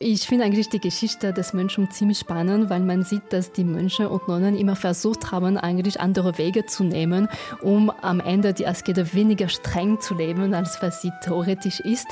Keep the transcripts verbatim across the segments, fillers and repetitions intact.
Ich finde eigentlich die Geschichte des Mönchs ziemlich spannend, weil man sieht, dass die Mönche und Nonnen immer versucht haben, eigentlich andere Wege zu nehmen, um am Ende die Askete weniger streng zu leben, als was sie theoretisch ist.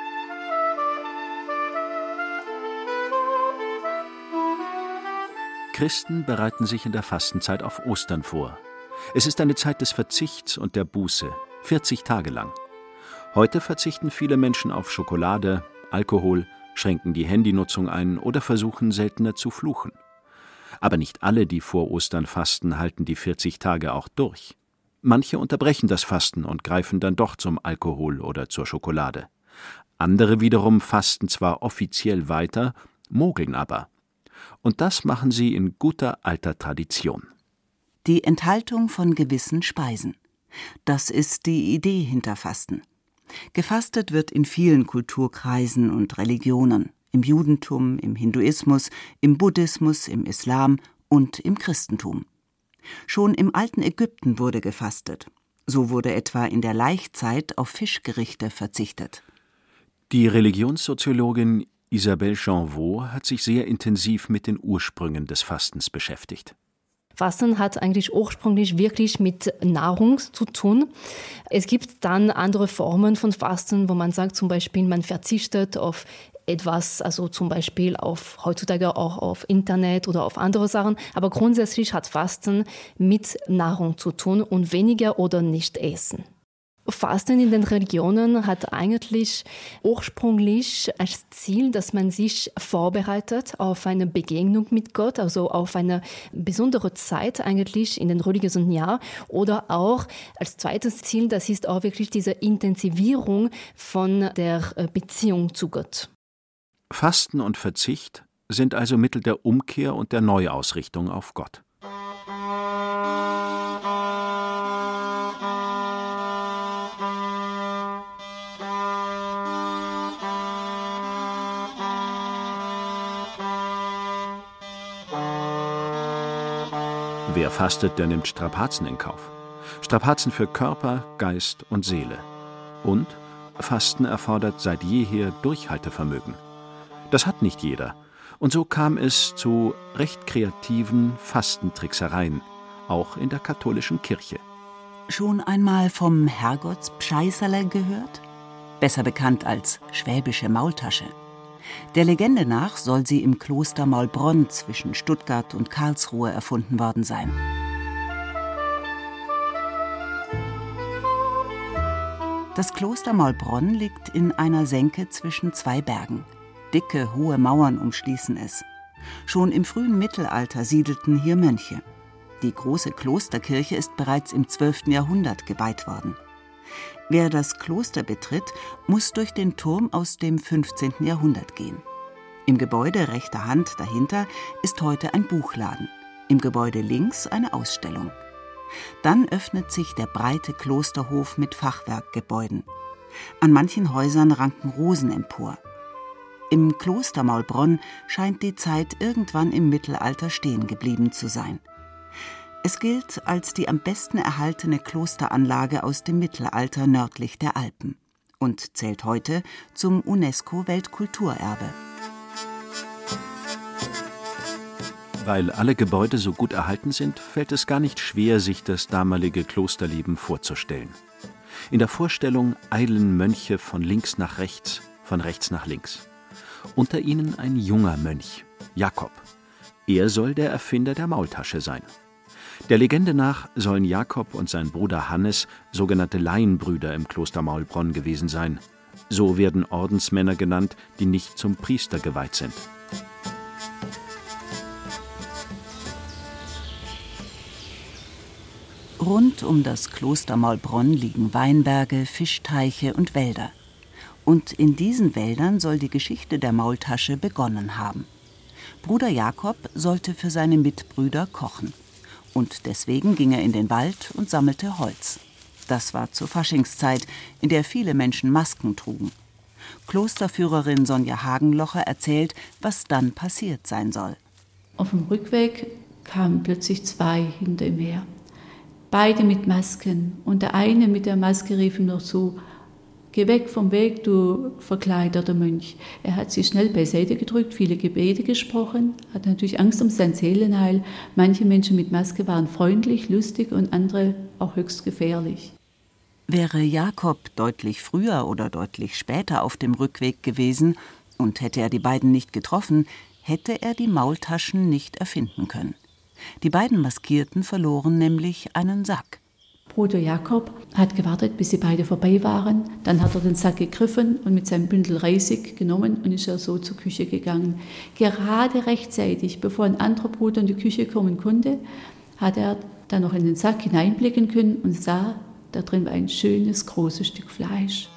Christen bereiten sich in der Fastenzeit auf Ostern vor. Es ist eine Zeit des Verzichts und der Buße, vierzig Tage lang. Heute verzichten viele Menschen auf Schokolade, Alkohol, schränken die Handynutzung ein oder versuchen seltener zu fluchen. Aber nicht alle, die vor Ostern fasten, halten die vierzig Tage auch durch. Manche unterbrechen das Fasten und greifen dann doch zum Alkohol oder zur Schokolade. Andere wiederum fasten zwar offiziell weiter, mogeln aber. Und das machen sie in guter alter Tradition. Die Enthaltung von gewissen Speisen. Das ist die Idee hinter Fasten. Gefastet wird in vielen Kulturkreisen und Religionen, im Judentum, im Hinduismus, im Buddhismus, im Islam und im Christentum. Schon im alten Ägypten wurde gefastet. So wurde etwa in der Laichzeit auf Fischgerichte verzichtet. Die Religionssoziologin Isabelle Janvaux hat sich sehr intensiv mit den Ursprüngen des Fastens beschäftigt. Fasten hat eigentlich ursprünglich wirklich mit Nahrung zu tun. Es gibt dann andere Formen von Fasten, wo man sagt zum Beispiel, man verzichtet auf etwas, also zum Beispiel auf heutzutage auch auf Internet oder auf andere Sachen. Aber grundsätzlich hat Fasten mit Nahrung zu tun und weniger oder nicht essen. Fasten in den Religionen hat eigentlich ursprünglich als Ziel, dass man sich vorbereitet auf eine Begegnung mit Gott, also auf eine besondere Zeit eigentlich in den religiösen Jahr. Oder auch als zweites Ziel, das ist auch wirklich diese Intensivierung von der Beziehung zu Gott. Fasten und Verzicht sind also Mittel der Umkehr und der Neuausrichtung auf Gott. Wer fastet, der nimmt Strapazen in Kauf. Strapazen für Körper, Geist und Seele. Und Fasten erfordert seit jeher Durchhaltevermögen. Das hat nicht jeder. Und so kam es zu recht kreativen Fastentricksereien, auch in der katholischen Kirche. Schon einmal vom Herrgottspscheißerle gehört? Besser bekannt als schwäbische Maultasche. Der Legende nach soll sie im Kloster Maulbronn zwischen Stuttgart und Karlsruhe erfunden worden sein. Das Kloster Maulbronn liegt in einer Senke zwischen zwei Bergen. Dicke, hohe Mauern umschließen es. Schon im frühen Mittelalter siedelten hier Mönche. Die große Klosterkirche ist bereits im zwölften Jahrhundert geweiht worden. Wer das Kloster betritt, muss durch den Turm aus dem fünfzehnten Jahrhundert gehen. Im Gebäude rechter Hand dahinter ist heute ein Buchladen, im Gebäude links eine Ausstellung. Dann öffnet sich der breite Klosterhof mit Fachwerkgebäuden. An manchen Häusern ranken Rosen empor. Im Kloster Maulbronn scheint die Zeit irgendwann im Mittelalter stehen geblieben zu sein. Es gilt als die am besten erhaltene Klosteranlage aus dem Mittelalter nördlich der Alpen und zählt heute zum UNESCO-Weltkulturerbe. Weil alle Gebäude so gut erhalten sind, fällt es gar nicht schwer, sich das damalige Klosterleben vorzustellen. In der Vorstellung eilen Mönche von links nach rechts, von rechts nach links. Unter ihnen ein junger Mönch, Jakob. Er soll der Erfinder der Maultasche sein. Der Legende nach sollen Jakob und sein Bruder Hannes sogenannte Laienbrüder im Kloster Maulbronn gewesen sein. So werden Ordensmänner genannt, die nicht zum Priester geweiht sind. Rund um das Kloster Maulbronn liegen Weinberge, Fischteiche und Wälder. Und in diesen Wäldern soll die Geschichte der Maultasche begonnen haben. Bruder Jakob sollte für seine Mitbrüder kochen. Und deswegen ging er in den Wald und sammelte Holz. Das war zur Faschingszeit, in der viele Menschen Masken trugen. Klosterführerin Sonja Hagenlocher erzählt, was dann passiert sein soll. Auf dem Rückweg kamen plötzlich zwei hinter ihm her. Beide mit Masken. Und der eine mit der Maske rief ihm noch zu: Geh weg vom Weg, du verkleideter Mönch. Er hat sie schnell beiseite gedrückt, viele Gebete gesprochen, hat natürlich Angst um sein Seelenheil. Manche Menschen mit Maske waren freundlich, lustig und andere auch höchst gefährlich. Wäre Jakob deutlich früher oder deutlich später auf dem Rückweg gewesen und hätte er die beiden nicht getroffen, hätte er die Maultaschen nicht erfinden können. Die beiden Maskierten verloren nämlich einen Sack. Bruder Jakob hat gewartet, bis sie beide vorbei waren. Dann hat er den Sack gegriffen und mit seinem Bündel Reisig genommen und ist er so zur Küche gegangen. Gerade rechtzeitig, bevor ein anderer Bruder in die Küche kommen konnte, hat er dann noch in den Sack hineinblicken können und sah, da drin war ein schönes, großes Stück Fleisch.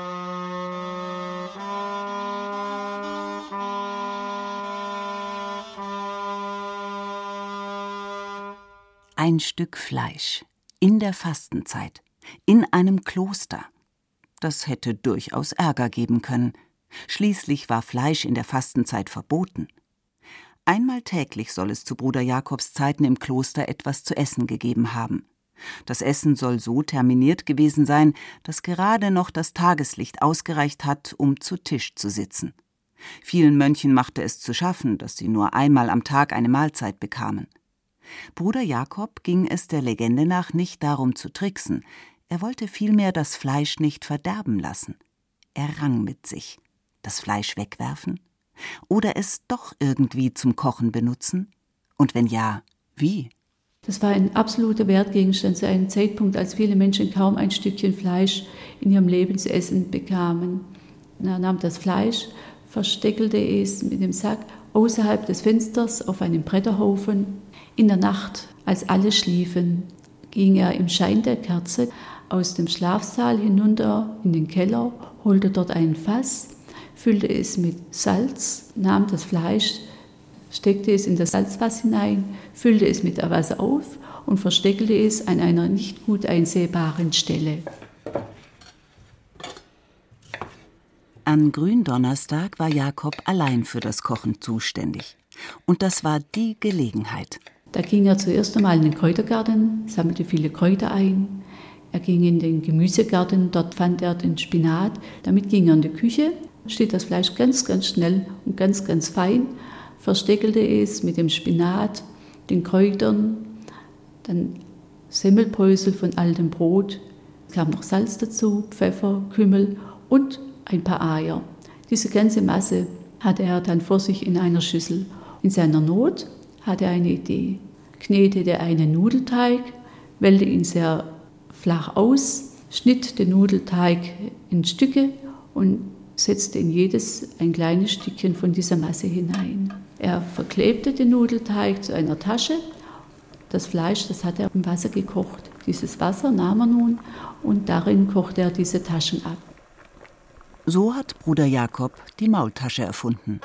Ein Stück Fleisch. In der Fastenzeit, in einem Kloster. Das hätte durchaus Ärger geben können. Schließlich war Fleisch in der Fastenzeit verboten. Einmal täglich soll es zu Bruder Jakobs Zeiten im Kloster etwas zu essen gegeben haben. Das Essen soll so terminiert gewesen sein, dass gerade noch das Tageslicht ausgereicht hat, um zu Tisch zu sitzen. Vielen Mönchen machte es zu schaffen, dass sie nur einmal am Tag eine Mahlzeit bekamen. Bruder Jakob ging es der Legende nach nicht darum zu tricksen, er wollte vielmehr das Fleisch nicht verderben lassen. Er rang mit sich. Das Fleisch wegwerfen? Oder es doch irgendwie zum Kochen benutzen? Und wenn ja, wie? Das war ein absoluter Wertgegenstand zu einem Zeitpunkt, als viele Menschen kaum ein Stückchen Fleisch in ihrem Leben zu essen bekamen. Er nahm das Fleisch, versteckelte es mit dem Sack außerhalb des Fensters auf einem Bretterhaufen. In der Nacht, als alle schliefen, ging er im Schein der Kerze aus dem Schlafsaal hinunter in den Keller, holte dort ein Fass, füllte es mit Salz, nahm das Fleisch, steckte es in das Salzfass hinein, füllte es mit Wasser auf und versteckelte es an einer nicht gut einsehbaren Stelle. An Gründonnerstag war Jakob allein für das Kochen zuständig. Und das war die Gelegenheit. Da ging er zuerst einmal in den Kräutergarten, sammelte viele Kräuter ein. Er ging in den Gemüsegarten, dort fand er den Spinat. Damit ging er in die Küche, steht das Fleisch ganz, ganz schnell und ganz, ganz fein, versteckelte es mit dem Spinat, den Kräutern, dann Semmelbrösel von altem Brot, es kam noch Salz dazu, Pfeffer, Kümmel und ein paar Eier. Diese ganze Masse hatte er dann vor sich in einer Schüssel. In seiner Not hatte er eine Idee. Knetete einen Nudelteig, wählte ihn sehr flach aus, schnitt den Nudelteig in Stücke und setzte in jedes ein kleines Stückchen von dieser Masse hinein. Er verklebte den Nudelteig zu einer Tasche. Das Fleisch, das hat er im Wasser gekocht. Dieses Wasser nahm er nun und darin kochte er diese Taschen ab. So hat Bruder Jakob die Maultasche erfunden.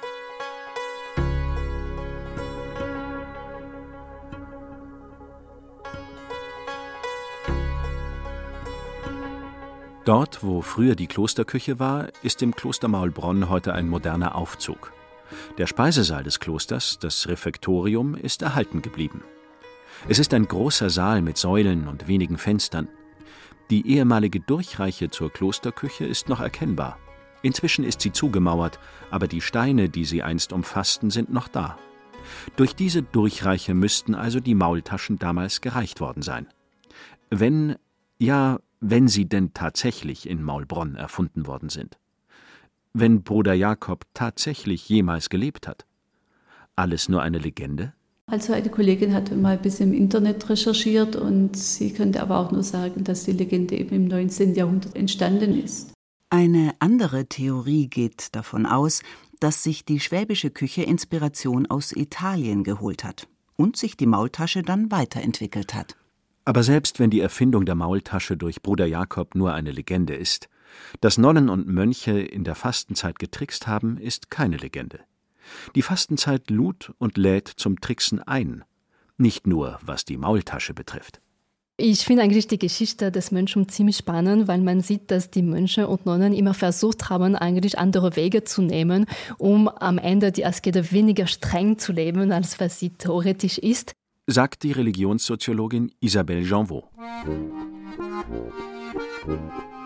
Dort, wo früher die Klosterküche war, ist im Kloster Maulbronn heute ein moderner Aufzug. Der Speisesaal des Klosters, das Refektorium, ist erhalten geblieben. Es ist ein großer Saal mit Säulen und wenigen Fenstern. Die ehemalige Durchreiche zur Klosterküche ist noch erkennbar. Inzwischen ist sie zugemauert, aber die Steine, die sie einst umfassten, sind noch da. Durch diese Durchreiche müssten also die Maultaschen damals gereicht worden sein. Wenn, ja, wenn sie denn tatsächlich in Maulbronn erfunden worden sind. Wenn Bruder Jakob tatsächlich jemals gelebt hat. Alles nur eine Legende? Also eine Kollegin hat mal ein bisschen im Internet recherchiert und sie könnte aber auch nur sagen, dass die Legende eben im neunzehnten Jahrhundert entstanden ist. Eine andere Theorie geht davon aus, dass sich die schwäbische Küche Inspiration aus Italien geholt hat und sich die Maultasche dann weiterentwickelt hat. Aber selbst wenn die Erfindung der Maultasche durch Bruder Jakob nur eine Legende ist, dass Nonnen und Mönche in der Fastenzeit getrickst haben, ist keine Legende. Die Fastenzeit lud und lädt zum Tricksen ein, nicht nur was die Maultasche betrifft. Ich finde eigentlich die Geschichte des Mönchs ziemlich spannend, weil man sieht, dass die Mönche und Nonnen immer versucht haben, eigentlich andere Wege zu nehmen, um am Ende die Askete weniger streng zu leben, als was sie theoretisch ist. Sagt die Religionssoziologin Isabelle Janvaux.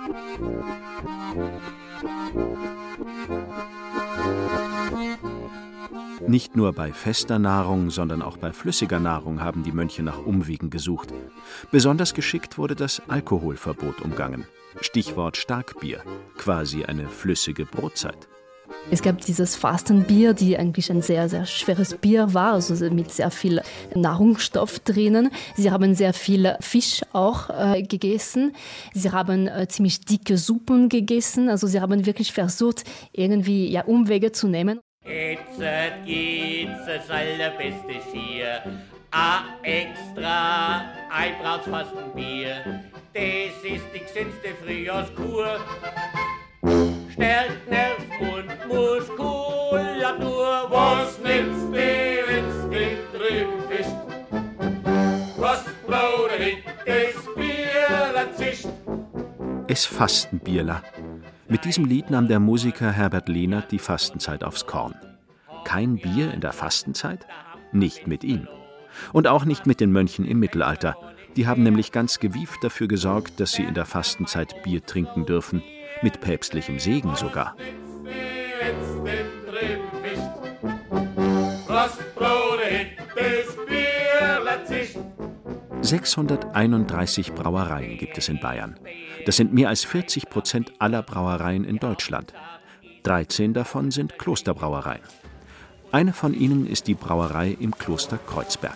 Nicht nur bei fester Nahrung, sondern auch bei flüssiger Nahrung haben die Mönche nach Umwegen gesucht. Besonders geschickt wurde das Alkoholverbot umgangen. Stichwort Starkbier, quasi eine flüssige Brotzeit. Es gab dieses Fastenbier, die eigentlich ein sehr, sehr schweres Bier war, also mit sehr viel Nahrungsstoff drinnen. Sie haben sehr viel Fisch auch äh, gegessen. Sie haben äh, ziemlich dicke Suppen gegessen. Also sie haben wirklich versucht, irgendwie ja, Umwege zu nehmen. Jetzt geht's das allerbeste Schier. A extra, ein Brautfastenbier. Das ist die gesündeste Frühjahrskur. Stärkt Nerv und Muskulatur. Was nützt dir, wenn's den drüben fischt? Was braucht er das Bier zischt? Es Fastenbierler. Mit diesem Lied nahm der Musiker Herbert Lehnert die Fastenzeit aufs Korn. Kein Bier in der Fastenzeit? Nicht mit ihm. Und auch nicht mit den Mönchen im Mittelalter. Die haben nämlich ganz gewieft dafür gesorgt, dass sie in der Fastenzeit Bier trinken dürfen. Mit päpstlichem Segen sogar. sechshunderteinunddreißig Brauereien gibt es in Bayern. Das sind mehr als vierzig Prozent aller Brauereien in Deutschland. dreizehn davon sind Klosterbrauereien. Eine von ihnen ist die Brauerei im Kloster Kreuzberg.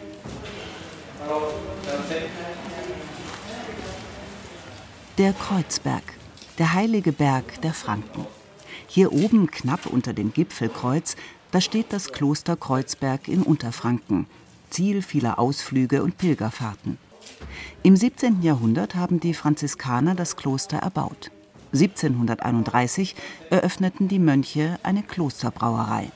Der Kreuzberg, der heilige Berg der Franken. Hier oben, knapp unter dem Gipfelkreuz, da steht das Kloster Kreuzberg in Unterfranken, Ziel vieler Ausflüge und Pilgerfahrten. Im siebzehnten Jahrhundert haben die Franziskaner das Kloster erbaut. siebzehnhunderteinunddreißig eröffneten die Mönche eine Klosterbrauerei.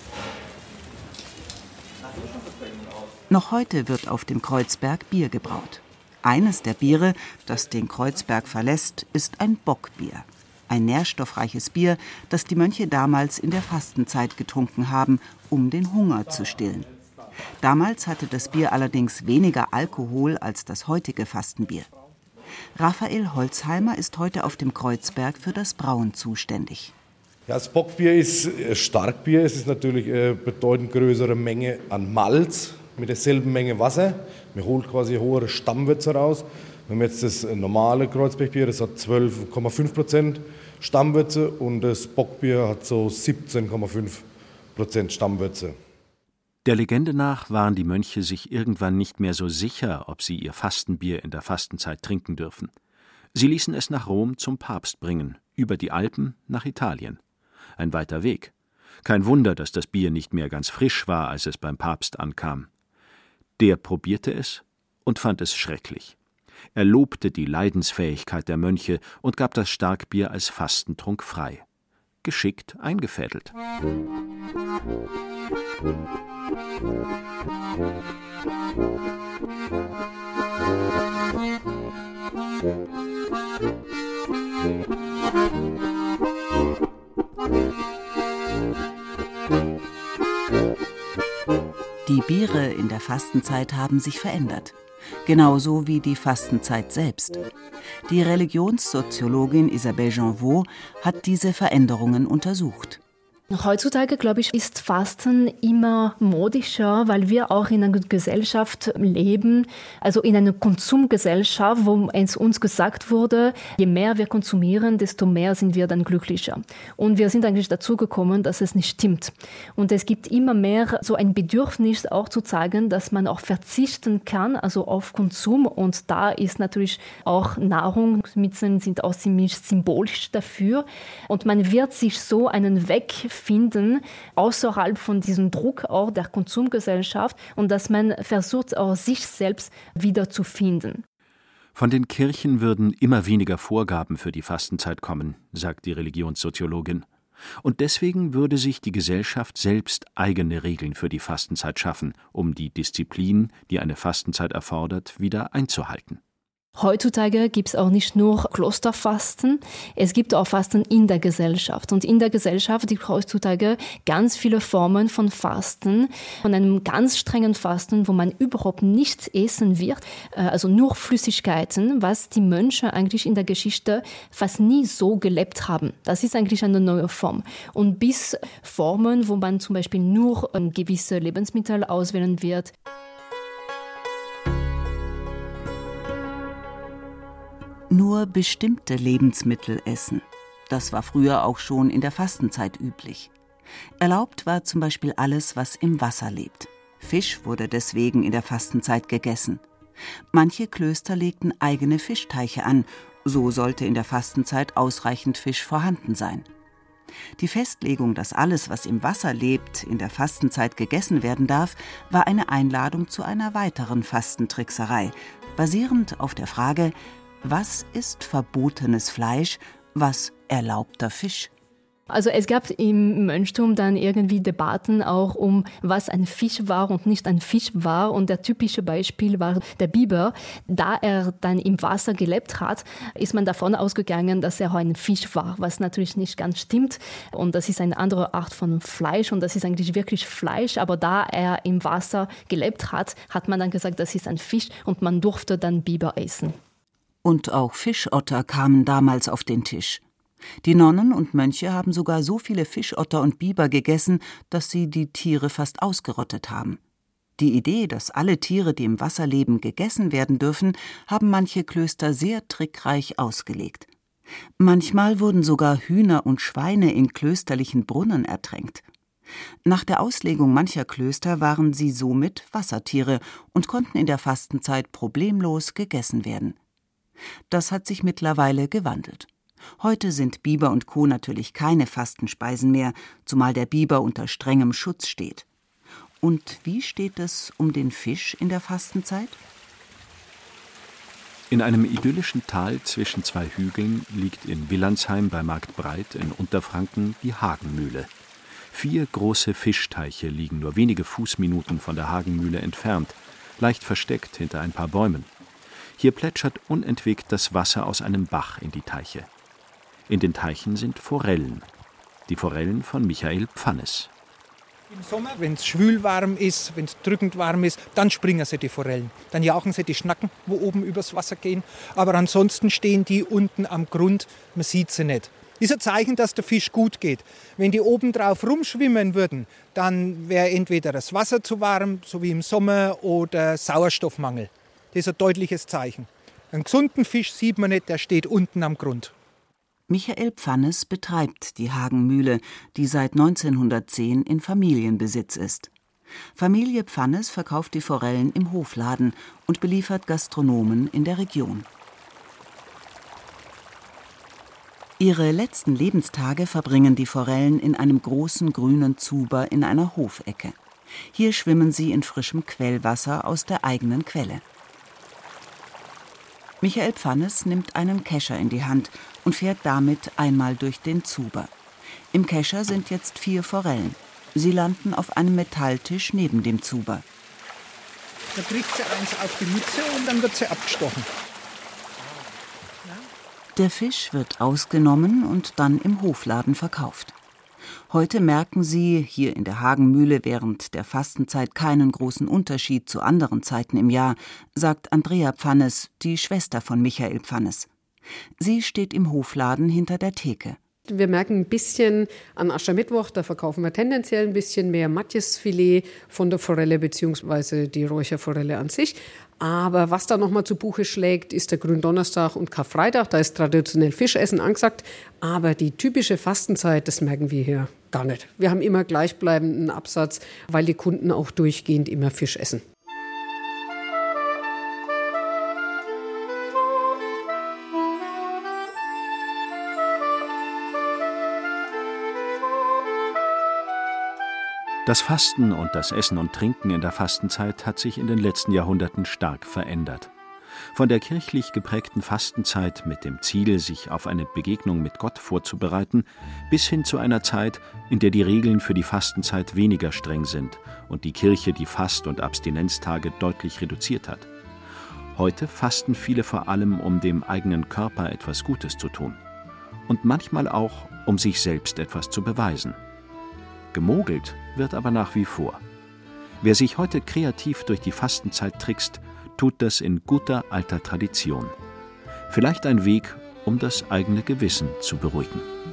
Noch heute wird auf dem Kreuzberg Bier gebraut. Eines der Biere, das den Kreuzberg verlässt, ist ein Bockbier. Ein nährstoffreiches Bier, das die Mönche damals in der Fastenzeit getrunken haben, um den Hunger zu stillen. Damals hatte das Bier allerdings weniger Alkohol als das heutige Fastenbier. Raphael Holzheimer ist heute auf dem Kreuzberg für das Brauen zuständig. Ja, das Bockbier ist Starkbier. Es ist natürlich eine bedeutend größere Menge an Malz mit derselben Menge Wasser. Man holt quasi höhere Stammwürze raus. Wenn man jetzt das normale Kreuzbergbier, das hat zwölf Komma fünf Prozent Stammwürze und das Bockbier hat so siebzehn Komma fünf Prozent Stammwürze. Der Legende nach waren die Mönche sich irgendwann nicht mehr so sicher, ob sie ihr Fastenbier in der Fastenzeit trinken dürfen. Sie ließen es nach Rom zum Papst bringen, über die Alpen nach Italien. Ein weiter Weg. Kein Wunder, dass das Bier nicht mehr ganz frisch war, als es beim Papst ankam. Der probierte es und fand es schrecklich. Er lobte die Leidensfähigkeit der Mönche und gab das Starkbier als Fastentrunk frei. Geschickt eingefädelt. Die Biere in der Fastenzeit haben sich verändert. Genauso wie die Fastenzeit selbst. Die Religionssoziologin Isabelle Janvaux hat diese Veränderungen untersucht. Heutzutage, glaube ich, ist Fasten immer modischer, weil wir auch in einer Gesellschaft leben, also in einer Konsumgesellschaft, wo es uns gesagt wurde, je mehr wir konsumieren, desto mehr sind wir dann glücklicher. Und wir sind eigentlich dazu gekommen, dass es nicht stimmt. Und es gibt immer mehr so ein Bedürfnis auch zu zeigen, dass man auch verzichten kann, also auf Konsum. Und da ist natürlich auch Nahrungsmittel sind auch ziemlich symbolisch dafür. Und man wird sich so einen Weg finden, außerhalb von diesem Druck auch der Konsumgesellschaft und dass man versucht, auch sich selbst wiederzufinden. Von den Kirchen würden immer weniger Vorgaben für die Fastenzeit kommen, sagt die Religionssoziologin. Und deswegen würde sich die Gesellschaft selbst eigene Regeln für die Fastenzeit schaffen, um die Disziplin, die eine Fastenzeit erfordert, wieder einzuhalten. Heutzutage gibt es auch nicht nur Klosterfasten, es gibt auch Fasten in der Gesellschaft. Und in der Gesellschaft gibt es heutzutage ganz viele Formen von Fasten, von einem ganz strengen Fasten, wo man überhaupt nichts essen wird, also nur Flüssigkeiten, was die Mönche eigentlich in der Geschichte fast nie so gelebt haben. Das ist eigentlich eine neue Form. Und bis Formen, wo man zum Beispiel nur gewisse Lebensmittel auswählen wird. Nur bestimmte Lebensmittel essen. Das war früher auch schon in der Fastenzeit üblich. Erlaubt war zum Beispiel alles, was im Wasser lebt. Fisch wurde deswegen in der Fastenzeit gegessen. Manche Klöster legten eigene Fischteiche an, so sollte in der Fastenzeit ausreichend Fisch vorhanden sein. Die Festlegung, dass alles, was im Wasser lebt, in der Fastenzeit gegessen werden darf, war eine Einladung zu einer weiteren Fastentrickserei, basierend auf der Frage: Was ist verbotenes Fleisch, was erlaubter Fisch? Also es gab im Mönchtum dann irgendwie Debatten auch um, was ein Fisch war und nicht ein Fisch war. Und der typische Beispiel war der Biber. Da er dann im Wasser gelebt hat, ist man davon ausgegangen, dass er ein Fisch war, was natürlich nicht ganz stimmt. Und das ist eine andere Art von Fleisch und das ist eigentlich wirklich Fleisch. Aber da er im Wasser gelebt hat, hat man dann gesagt, das ist ein Fisch und man durfte dann Biber essen. Und auch Fischotter kamen damals auf den Tisch. Die Nonnen und Mönche haben sogar so viele Fischotter und Biber gegessen, dass sie die Tiere fast ausgerottet haben. Die Idee, dass alle Tiere, die im Wasser leben, gegessen werden dürfen, haben manche Klöster sehr trickreich ausgelegt. Manchmal wurden sogar Hühner und Schweine in klösterlichen Brunnen ertränkt. Nach der Auslegung mancher Klöster waren sie somit Wassertiere und konnten in der Fastenzeit problemlos gegessen werden. Das hat sich mittlerweile gewandelt. Heute sind Biber und Co. natürlich keine Fastenspeisen mehr, zumal der Biber unter strengem Schutz steht. Und wie steht es um den Fisch in der Fastenzeit? In einem idyllischen Tal zwischen zwei Hügeln liegt in Willandsheim bei Marktbreit in Unterfranken die Hagenmühle. Vier große Fischteiche liegen nur wenige Fußminuten von der Hagenmühle entfernt, leicht versteckt hinter ein paar Bäumen. Hier plätschert unentwegt das Wasser aus einem Bach in die Teiche. In den Teichen sind Forellen. Die Forellen von Michael Pfannes. Im Sommer, wenn es schwül warm ist, wenn es drückend warm ist, dann springen sie die Forellen. Dann jauchen sie die Schnacken, wo oben übers Wasser gehen. Aber ansonsten stehen die unten am Grund, man sieht sie nicht. Das ist ein Zeichen, dass der Fisch gut geht. Wenn die oben drauf rumschwimmen würden, dann wäre entweder das Wasser zu warm, so wie im Sommer, oder Sauerstoffmangel. Das ist ein deutliches Zeichen. Einen gesunden Fisch sieht man nicht, der steht unten am Grund. Michael Pfannes betreibt die Hagenmühle, die seit neunzehnhundertzehn in Familienbesitz ist. Familie Pfannes verkauft die Forellen im Hofladen und beliefert Gastronomen in der Region. Ihre letzten Lebenstage verbringen die Forellen in einem großen grünen Zuber in einer Hofecke. Hier schwimmen sie in frischem Quellwasser aus der eigenen Quelle. Michael Pfannes nimmt einen Kescher in die Hand und fährt damit einmal durch den Zuber. Im Kescher sind jetzt vier Forellen. Sie landen auf einem Metalltisch neben dem Zuber. Da kriegt sie eins auf die Mütze und dann wird sie abgestochen. Der Fisch wird ausgenommen und dann im Hofladen verkauft. Heute merken Sie hier in der Hagenmühle während der Fastenzeit keinen großen Unterschied zu anderen Zeiten im Jahr, sagt Andrea Pfannes, die Schwester von Michael Pfannes. Sie steht im Hofladen hinter der Theke. Wir merken ein bisschen an Aschermittwoch, da verkaufen wir tendenziell ein bisschen mehr Matjesfilet von der Forelle bzw. die Räucherforelle an sich. Aber was da nochmal zu Buche schlägt, ist der Gründonnerstag und Karfreitag. Da ist traditionell Fischessen angesagt. Aber die typische Fastenzeit, das merken wir hier gar nicht. Wir haben immer gleichbleibenden Absatz, weil die Kunden auch durchgehend immer Fisch essen. Das Fasten und das Essen und Trinken in der Fastenzeit hat sich in den letzten Jahrhunderten stark verändert. Von der kirchlich geprägten Fastenzeit mit dem Ziel, sich auf eine Begegnung mit Gott vorzubereiten, bis hin zu einer Zeit, in der die Regeln für die Fastenzeit weniger streng sind und die Kirche die Fast- und Abstinenztage deutlich reduziert hat. Heute fasten viele vor allem, um dem eigenen Körper etwas Gutes zu tun. Und manchmal auch, um sich selbst etwas zu beweisen. Gemogelt wird aber nach wie vor. Wer sich heute kreativ durch die Fastenzeit trickst, tut das in guter alter Tradition. Vielleicht ein Weg, um das eigene Gewissen zu beruhigen.